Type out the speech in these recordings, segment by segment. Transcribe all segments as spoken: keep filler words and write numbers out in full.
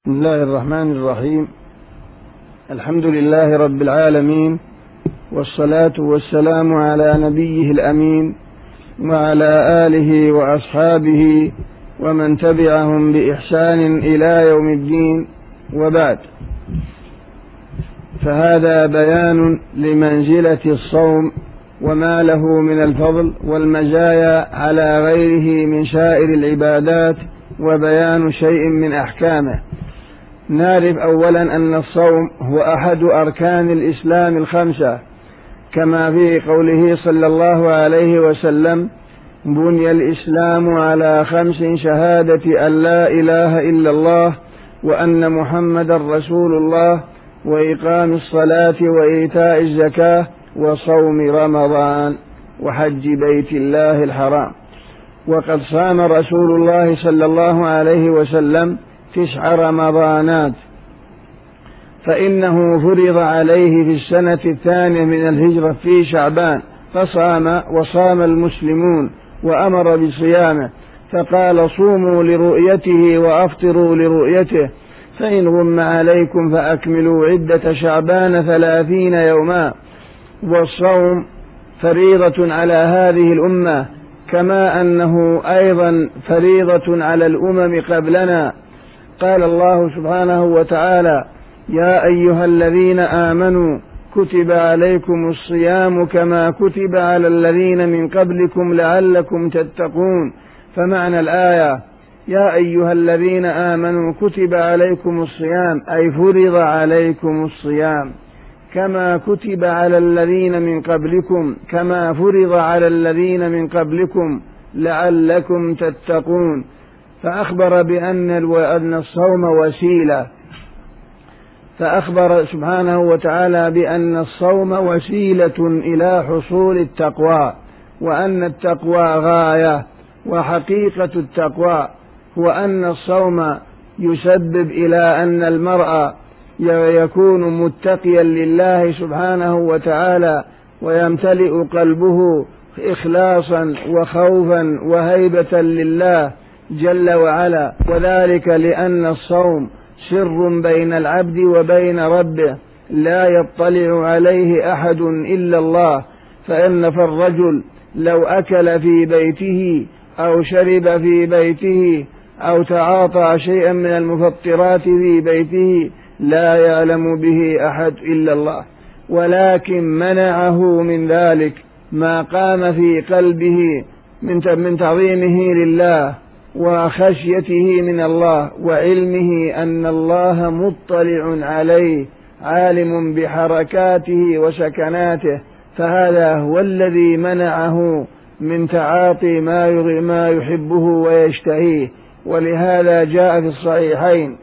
بسم الله الرحمن الرحيم. الحمد لله رب العالمين، والصلاة والسلام على نبيه الأمين وعلى آله وأصحابه ومن تبعهم بإحسان إلى يوم الدين، وبعد، فهذا بيان لمنزلة الصوم وما له من الفضل والمزايا على غيره من سائر العبادات، وبيان شيء من أحكامه. نعرف أولا أن الصوم هو أحد أركان الإسلام الخمسة، كما في قوله صلى الله عليه وسلم: بني الإسلام على خمس: شهادة أن لا إله إلا الله وأن محمدا رسول الله، وإقام الصلاة وإيتاء الزكاة وصوم رمضان وحج بيت الله الحرام. وقد صام رسول الله صلى الله عليه وسلم تسع رمضانات، فإنه فرض عليه في السنة الثانية من الهجرة في شعبان، فصام وصام المسلمون وأمر بصيامه، فقال: صوموا لرؤيته وأفطروا لرؤيته، فإن غم عليكم فأكملوا عدة شعبان ثلاثين يوما. والصوم فريضة على هذه الأمة، كما أنه أيضا فريضة على الأمم قبلنا. قال الله سبحانه وتعالى: يا أيها الذين آمنوا كتب عليكم الصيام كما كتب على الذين من قبلكم لعلكم تتقون. فمعنى الآية: يا أيها الذين آمنوا كتب عليكم الصيام، أي فرض عليكم الصيام، كما كتب على الذين من قبلكم، كما فرض على الذين من قبلكم لعلكم تتقون. فأخبر بأن الصوم وسيلة، فأخبر سبحانه وتعالى بأن الصوم وسيلة إلى حصول التقوى، وأن التقوى غاية. وحقيقة التقوى هو أن الصوم يسبب إلى أن المرء يكون متقيا لله سبحانه وتعالى، ويمتلئ قلبه إخلاصا وخوفا وهيبة لله جل وعلا، وذلك لأن الصوم سر بين العبد وبين ربه لا يطلع عليه أحد إلا الله. فإن فالرجل لو أكل في بيته أو شرب في بيته أو تعاطى شيئا من المفطرات في بيته لا يعلم به أحد إلا الله، ولكن منعه من ذلك ما قام في قلبه من تعظيمه لله وخشيته من الله، وعلمه أن الله مطلع عليه عالم بحركاته وسكناته، فهذا هو الذي منعه من تعاطي ما يحبه ويشتهيه. ولهذا جاء في الصحيحين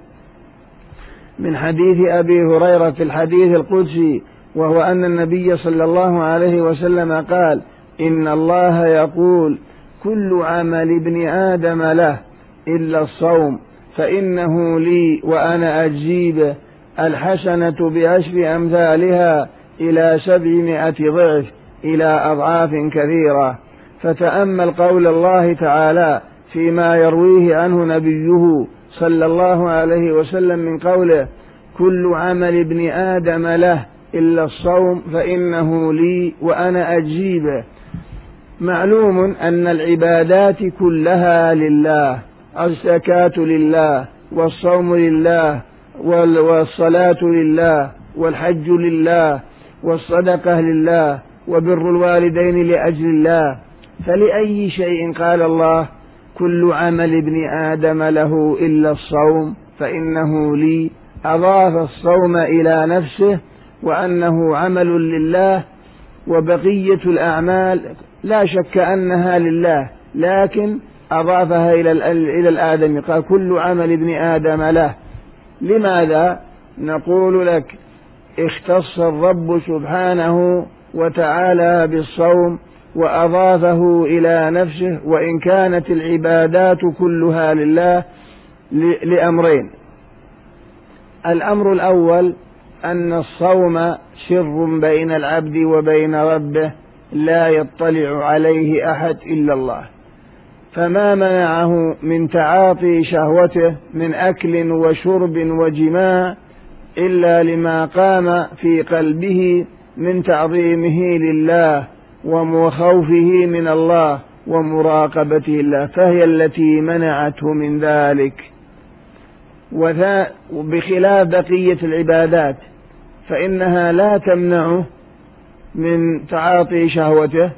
من حديث أبي هريرة في الحديث القدسي، وهو أن النبي صلى الله عليه وسلم قال: إن الله يقول: كل عمل ابن آدم له إلا الصوم فإنه لي وأنا أجزي به، الحسنة بعشر أمثالها إلى سبعمائة ضعف إلى أضعاف كثيرة. فتأمل قول الله تعالى فيما يرويه عنه نبيه صلى الله عليه وسلم من قوله: كل عمل ابن آدم له إلا الصوم فإنه لي وأنا أجزي به. معلوم أن العبادات كلها لله، الزكاة لله، والصوم لله، والصلاة لله، والحج لله، والصدقة لله، وبر الوالدين لأجل الله. فلأي شيء قال الله: كل عمل ابن آدم له إلا الصوم فإنه لي؟ أضاف الصوم إلى نفسه وأنه عمل لله، وبقية الأعمال لا شك أنها لله، لكن أضافها إلى الآدم، قال: كل عمل ابن آدم له. لماذا؟ نقول لك: اختص الرب سبحانه وتعالى بالصوم وأضافه إلى نفسه، وإن كانت العبادات كلها لله، لأمرين: الأمر الأول أن الصوم سر بين العبد وبين ربه لا يطلع عليه أحد إلا الله، فما منعه من تعاطي شهوته من أكل وشرب وجماع إلا لما قام في قلبه من تعظيمه لله وخوفه من الله ومراقبته الله، فهي التي منعته من ذلك. وبخلاف بقية العبادات فإنها لا تمنعه من تعاطي شهوته،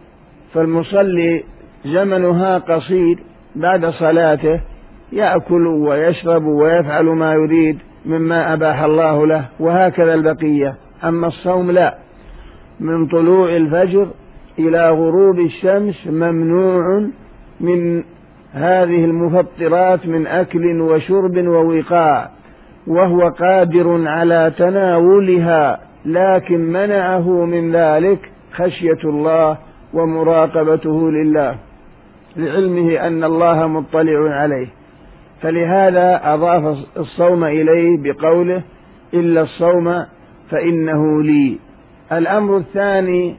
فالمصلي زمنها قصير، بعد صلاته يأكل ويشرب ويفعل ما يريد مما أباح الله له، وهكذا البقية. أما الصوم لا، من طلوع الفجر إلى غروب الشمس ممنوع من هذه المفطرات من أكل وشرب ووقاع، وهو قادر على تناولها، لكن منعه من ذلك خشية الله ومراقبته لله، لعلمه أن الله مطلع عليه، فلهذا أضاف الصوم إليه بقوله إلا الصوم فإنه لي. الأمر الثاني،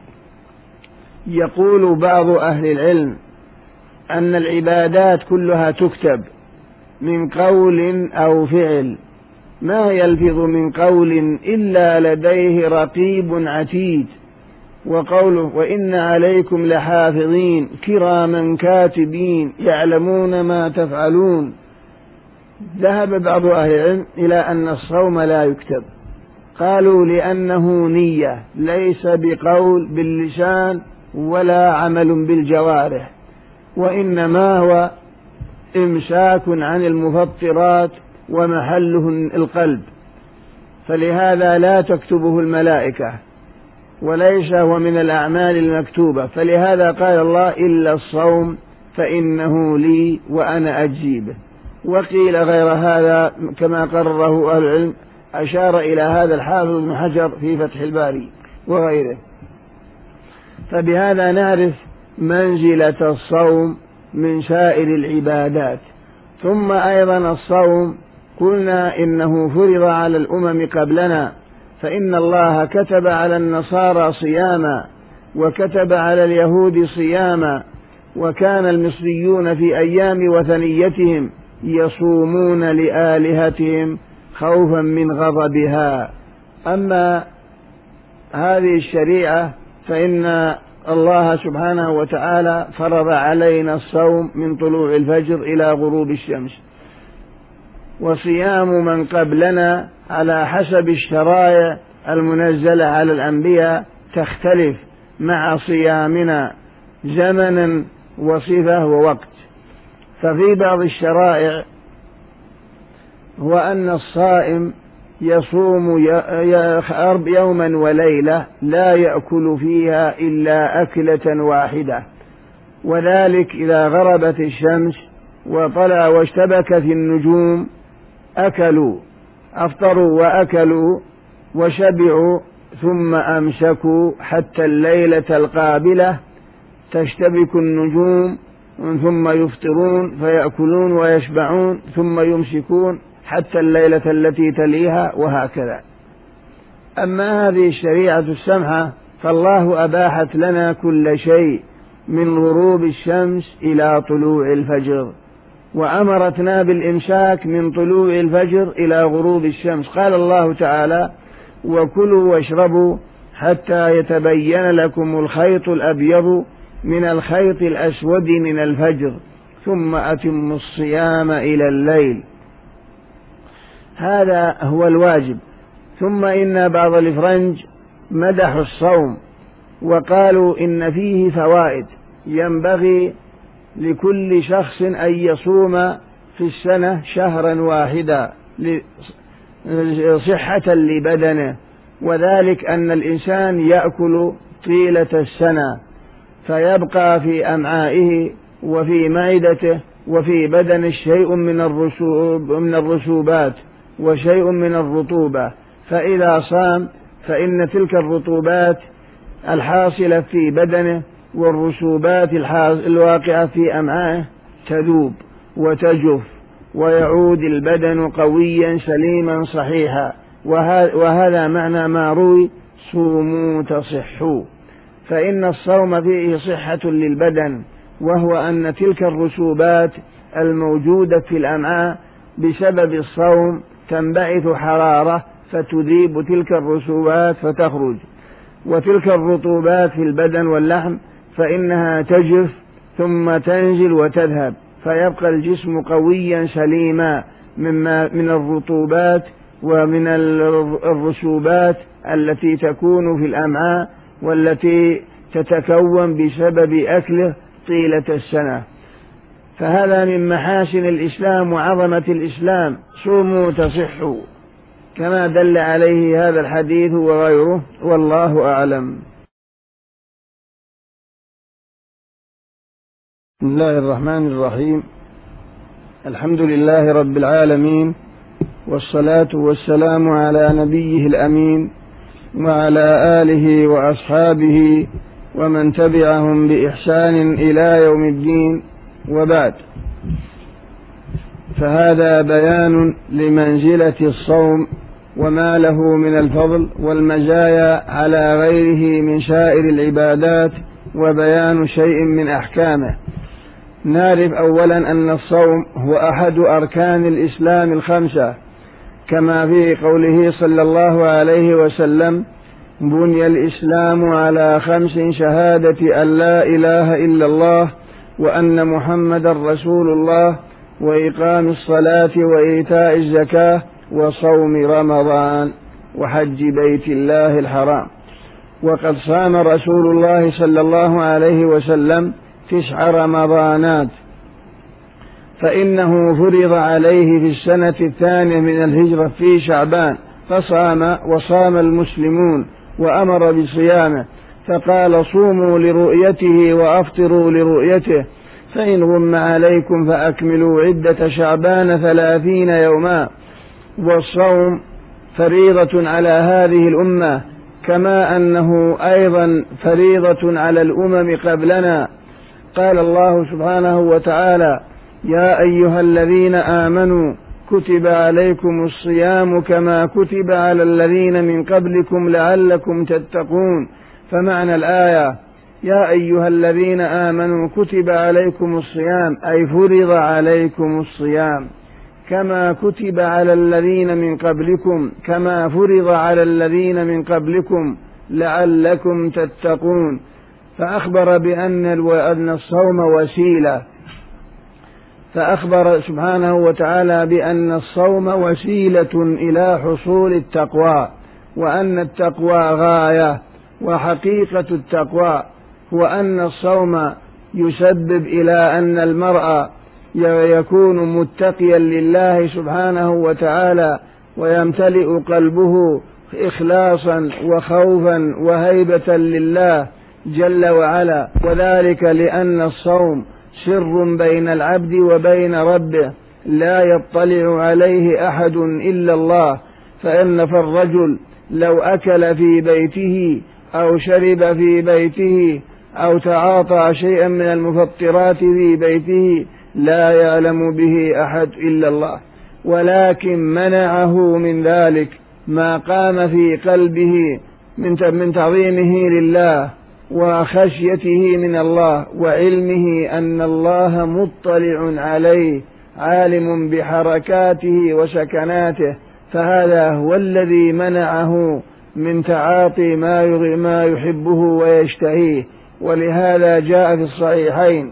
يقول بعض أهل العلم أن العبادات كلها تكتب من قول أو فعل، ما يلفظ من قول إلا لديه رقيب عتيد، وقوله وإن عليكم لحافظين كراما كاتبين يعلمون ما تفعلون. ذهب بعض أهل العلم إلى أن الصوم لا يكتب، قالوا لأنه نية، ليس بقول باللسان ولا عمل بالجوارح، وإنما هو إمساك عن المفطرات ومحله القلب، فلهذا لا تكتبه الملائكة وليس هو من الأعمال المكتوبة، فلهذا قال الله إلا الصوم فإنه لي وأنا أجزي به. وقيل غير هذا كما قرره أهل العلم، أشار إلى هذا الحافظ بن حجر في فتح الباري وغيره. فبهذا نعرف منزلة الصوم من سائر العبادات. ثم أيضا الصوم قلنا إنه فرض على الأمم قبلنا، فإن الله كتب على النصارى صياما وكتب على اليهود صياما، وكان المصريون في أيام وثنيتهم يصومون لآلهتهم خوفا من غضبها. أما هذه الشريعة فإن الله سبحانه وتعالى فرض علينا الصوم من طلوع الفجر إلى غروب الشمس، وصيام من قبلنا على حسب الشرائع المنزلة على الأنبياء تختلف مع صيامنا زمنا وصفة ووقت. ففي بعض الشرائع هو أن الصائم يصوم يوما وليلة لا يأكل فيها إلا أكلة واحدة، وذلك إذا غربت الشمس وطلع واشتبكت النجوم أكلوا، أفطروا وأكلوا وشبعوا، ثم أمسكوا حتى الليلة القابلة تشتبك النجوم، ثم يفطرون فيأكلون ويشبعون، ثم يمسكون حتى الليلة التي تليها، وهكذا. أما هذه الشريعة السمحة فالله أباحت لنا كل شيء من غروب الشمس إلى طلوع الفجر، وأمرتنا بالإمساك من طلوع الفجر إلى غروب الشمس. قال الله تعالى وكلوا واشربوا حتى يتبين لكم الخيط الأبيض من الخيط الأسود من الفجر ثم أتموا الصيام إلى الليل. هذا هو الواجب. ثم إن بعض الفرنج مدحوا الصوم وقالوا إن فيه فوائد، ينبغي لكل شخص أن يصوم في السنة شهرا واحدا صحة لبدنه، وذلك أن الإنسان يأكل طيلة السنة فيبقى في أمعائه وفي معدته وفي بدنه شيء من الرسوب من الرسوبات وشيء من الرطوبة، فإذا صام فإن تلك الرطوبات الحاصلة في بدنه والرسوبات الواقعة في أمعائه تذوب وتجف، ويعود البدن قويا سليما صحيحا. وهذا معنى ما روي صوموا تصحوا، فإن الصوم فيه صحة للبدن وهو أن تلك الرسوبات الموجودة في الأمعاء بسبب الصوم تنبعث حرارة فتذيب تلك الرسوبات فتخرج، وتلك الرطوبات في البدن واللحم فإنها تجف ثم تنزل وتذهب، فيبقى الجسم قويا سليما مما من الرطوبات ومن الرسوبات التي تكون في الأمعاء والتي تتكون بسبب أكله طيلة السنة. فهذا من محاسن الإسلام وعظمة الإسلام، صوموا تصحوا، كما دل عليه هذا الحديث وغيره، والله أعلم. بسم الله الرحمن الرحيم. الحمد لله رب العالمين، والصلاة والسلام على نبيه الأمين وعلى آله وأصحابه ومن تبعهم بإحسان إلى يوم الدين، وبعد، فهذا بيان لمنزلة الصوم وما له من الفضل والمزايا على غيره من سائر العبادات، وبيان شيء من أحكامه. نعرف أولا أن الصوم هو أحد أركان الإسلام الخمسة، كما في قوله صلى الله عليه وسلم: بني الإسلام على خمس: شهادة أن لا إله إلا الله وأن محمد رسول الله وإقام الصلاة وإيتاء الزكاة وصوم رمضان وحج بيت الله الحرام. وقد صام رسول الله صلى الله عليه وسلم تسع رمضانات، فإنه فرض عليه في السنة الثانية من الهجرة في شعبان، فصام وصام المسلمون وأمر بصيامه، فقال: صوموا لرؤيته وأفطروا لرؤيته، فإن غم عليكم فأكملوا عدة شعبان ثلاثين يوما. والصوم فريضة على هذه الأمة، كما أنه أيضا فريضة على الأمم قبلنا. قال الله سبحانه وتعالى: يا أيها الذين آمنوا كتب عليكم الصيام كما كتب على الذين من قبلكم لعلكم تتقون. فمعنى الآية: يا أيها الذين آمنوا كتب عليكم الصيام، أي فرض عليكم الصيام، كما كتب على الذين من قبلكم، كما فرض على الذين من قبلكم لعلكم تتقون. فأخبر بأن الصوم وسيلة، فأخبر سبحانه وتعالى بأن الصوم وسيلة إلى حصول التقوى، وأن التقوى غاية. وحقيقة التقوى هو أن الصوم يسبب إلى أن المرء يكون متقيا لله سبحانه وتعالى، ويمتلئ قلبه إخلاصا وخوفا وهيبة لله جل وعلا، وذلك لأن الصوم سر بين العبد وبين ربه لا يطلع عليه أحد إلا الله. فإن فالرجل لو أكل في بيته أو شرب في بيته أو تعاطى شيئا من المفطرات في بيته لا يعلم به أحد إلا الله، ولكن منعه من ذلك ما قام في قلبه من تعظيمه لله وخشيته من الله، وعلمه أن الله مطلع عليه عالم بحركاته وسكناته، فهذا هو الذي منعه من تعاطي ما يحبه ويشتهيه. ولهذا جاء في الصحيحين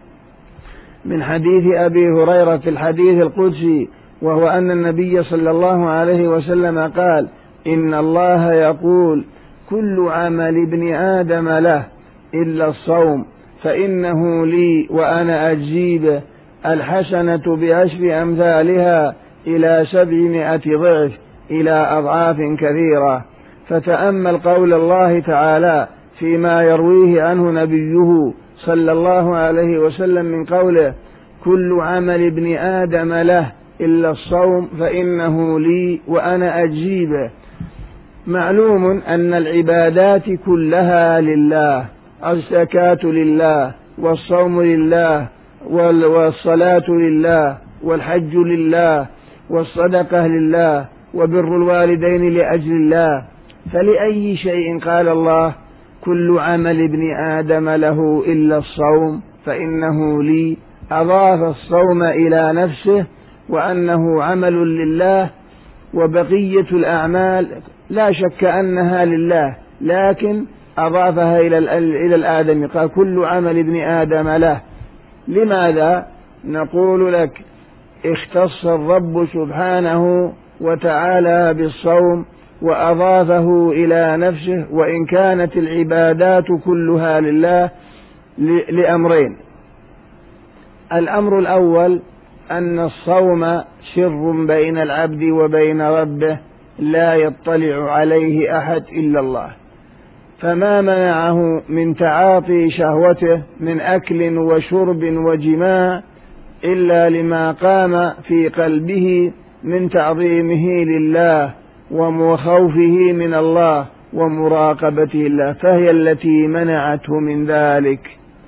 من حديث أبي هريرة في الحديث القدسي، وهو أن النبي صلى الله عليه وسلم قال: إن الله يقول: كل عمل ابن آدم له إلا الصوم فإنه لي وأنا أجزي به، الحسنة بعشر أمثالها إلى سبعمائة ضعف إلى أضعاف كثيرة. فتأمل قول الله تعالى فيما يرويه عنه نبيه صلى الله عليه وسلم من قوله: كل عمل ابن آدم له إلا الصوم فإنه لي وأنا أجزي به. معلوم أن العبادات كلها لله، الزكاة لله، والصوم لله، والصلاة لله، والحج لله، والصدقة لله، وبر الوالدين لأجل الله. فلأي شيء قال الله: كل عمل ابن آدم له إلا الصوم؟ فإنه لي، أضاف الصوم إلى نفسه وأنه عمل لله، وبقية الأعمال لا شك أنها لله، لكن أضافها إلى الآدم، قال كل عمل ابن آدم له. لماذا؟ نقول لك اختص الرب سبحانه وتعالى بالصوم وأضافه إلى نفسه، وإن كانت العبادات كلها لله، لأمرين. الأمر الأول أن الصوم سر بين العبد وبين ربه لا يطلع عليه أحد إلا الله، فما منعه من تعاطي شهوته من أكل وشرب وجماع إلا لما قام في قلبه من تعظيمه لله وخوفه من الله ومراقبته الله، فهي التي منعته من ذلك.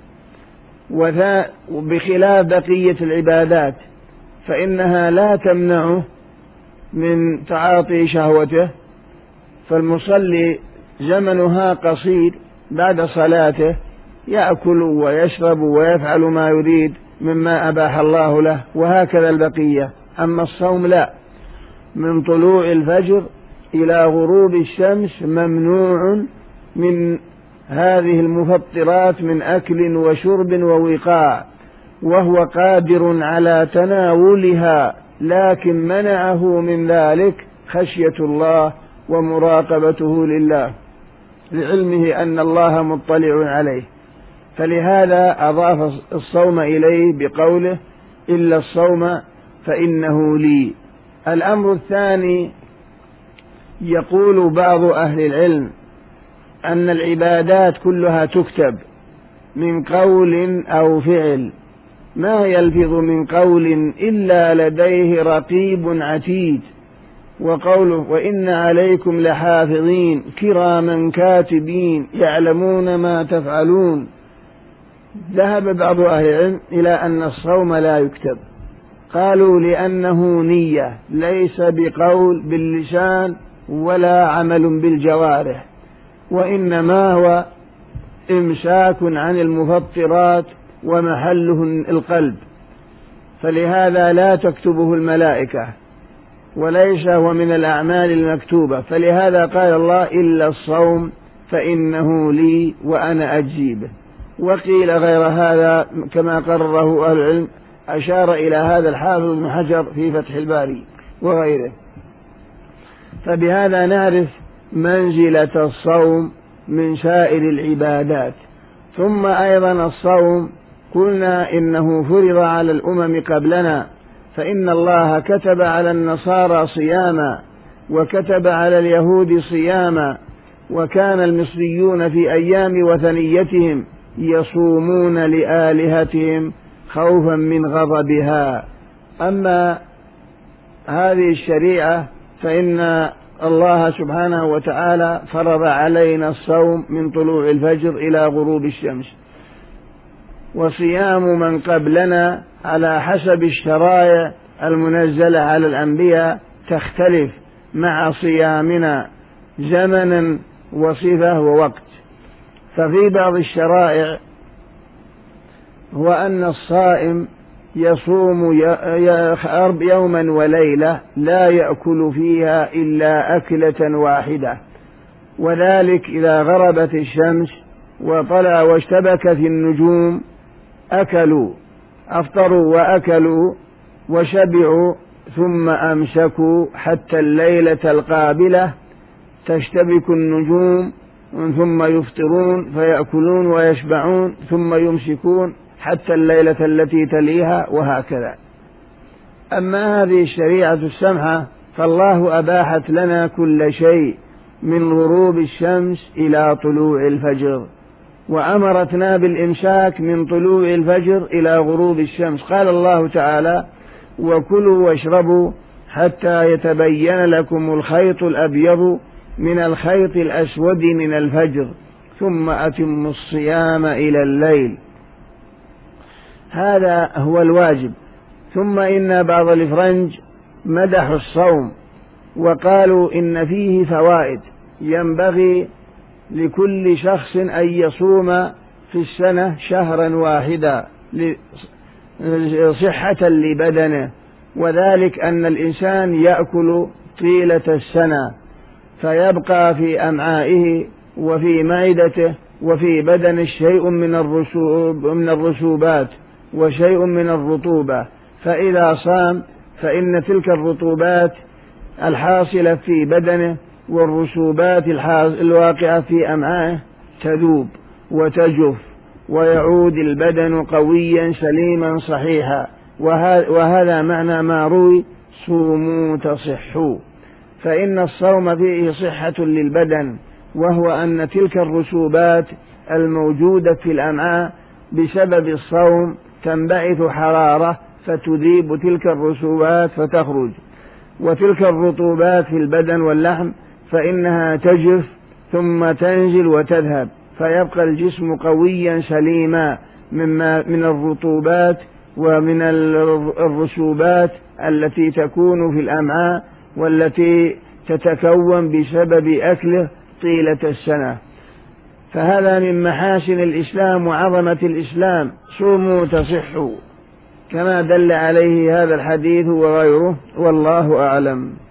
وبخلاف بقية العبادات فإنها لا تمنعه من تعاطي شهوته، فالمصلي زمنها قصير، بعد صلاته يأكل ويشرب ويفعل ما يريد مما أباح الله له، وهكذا البقية. أما الصوم لا، من طلوع الفجر إلى غروب الشمس ممنوع من هذه المفطرات من أكل وشرب ووقاع، وهو قادر على تناولها، لكن منعه من ذلك خشية الله ومراقبته لله، لعلمه أن الله مطلع عليه، فلهذا أضاف الصوم إليه بقوله إلا الصوم فإنه لي. الأمر الثاني، يقول بعض أهل العلم أن العبادات كلها تكتب من قول أو فعل، ما يلفظ من قول إلا لديه رقيب عتيد، وقوله وإن عليكم لحافظين كراما كاتبين يعلمون ما تفعلون. ذهب بعض أهل العلم إلى أن الصوم لا يكتب، قالوا لأنه نية، ليس بقول باللسان ولا عمل بالجوارح، وإنما هو إمساك عن المفطرات ومحله القلب، فلهذا لا تكتبه الملائكة، وليس هو من الأعمال المكتوبة، فلهذا قال الله إلا الصوم فإنه لي وأنا أجزي به. وقيل غير هذا كما قرره أهل العلم، أشار إلى هذا الحافظ ابن حجر في فتح الباري وغيره. فبهذا نعرف منزلة الصوم من سائر العبادات. ثم أيضا الصوم قلنا إنه فرض على الأمم قبلنا، فإن الله كتب على النصارى صياما وكتب على اليهود صياما، وكان المصريون في أيام وثنيتهم يصومون لآلهتهم خوفا من غضبها. أما هذه الشريعة فإن الله سبحانه وتعالى فرض علينا الصوم من طلوع الفجر إلى غروب الشمس، وصيام من قبلنا على حسب الشرائع المنزلة على الأنبياء تختلف مع صيامنا زمنا وصفة ووقت. ففي بعض الشرائع هو أن الصائم يصوم يوما وليلة لا يأكل فيها إلا أكلة واحدة، وذلك إذا غربت الشمس وطلع واشتبكت النجوم أكلوا، أفطروا وأكلوا وشبعوا، ثم أمسكوا حتى الليلة القابلة تشتبك النجوم، ثم يفطرون فيأكلون ويشبعون، ثم يمسكون حتى الليلة التي تليها، وهكذا. أما هذه الشريعة السمحة فالله أباحت لنا كل شيء من غروب الشمس إلى طلوع الفجر، وأمرتنا بالإمساك من طلوع الفجر إلى غروب الشمس. قال الله تعالى وكلوا واشربوا حتى يتبين لكم الخيط الأبيض من الخيط الأسود من الفجر ثم أتموا الصيام إلى الليل. هذا هو الواجب. ثم إن بعض الفرنج مدحوا الصوم وقالوا إن فيه فوائد، ينبغي لكل شخص أن يصوم في السنة شهرا واحدا صحة لبدنه، وذلك أن الإنسان يأكل طيلة السنة فيبقى في أمعائه وفي معدته وفي بدنه شيء من الرسوب من الرسوبات وشيء من الرطوبة، فإذا صام فإن تلك الرطوبات الحاصلة في بدنه والرسوبات الواقعة في أمعائه تذوب وتجف ويعود البدن قويا سليما صحيحا. وهذا معنى ما روي صوموا تصحوا. فإن الصوم فيه صحة للبدن، وهو أن تلك الرسوبات الموجودة في الأمعاء بسبب الصوم تنبعث حرارة فتذيب تلك الرسوبات فتخرج، وتلك الرطوبات في البدن واللحم فإنها تجف ثم تنزل وتذهب، فيبقى الجسم قويا سليما مما من الرطوبات ومن الرسوبات التي تكون في الأمعاء والتي تتكون بسبب أكله طيلة السنة. فهذا من محاسن الإسلام وعظمة الإسلام، صوموا تصحوا، كما دل عليه هذا الحديث وغيره، والله أعلم.